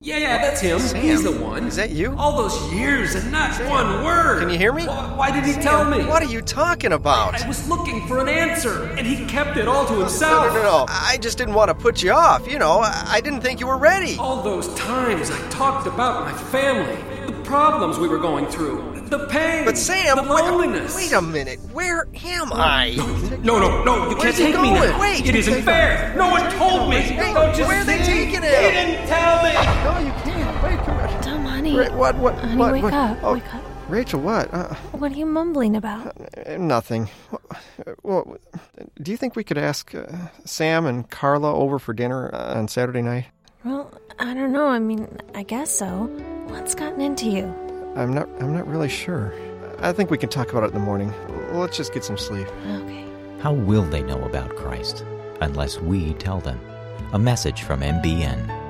Yeah, that's him. Sam? He's the one. Is that you? All those years and not one word. Can you hear me? Why did he tell me? What are you talking about? I was looking for an answer, and he kept it all to himself. No. I just didn't want to put you off. I didn't think you were ready. All those times I talked about my family, the problems we were going through, the pain, But Sam, the loneliness. wait a minute. Where am I? No, you can't take me now. Wait. It isn't fair. No one told me. Hey, Don't you where are they see? taking him? They didn't tell me. No, you can't. Wait, come on. Tom, honey. What? Honey, wake up. Oh, Wake up. Rachel, what? What are you mumbling about? Nothing. Well, do you think we could ask Sam and Carla over for dinner on Saturday night? Well, I don't know. I mean, I guess so. What's gotten into you? I'm not really sure. I think we can talk about it in the morning. Let's just get some sleep. Okay. How will they know about Christ unless we tell them? A message from MBN.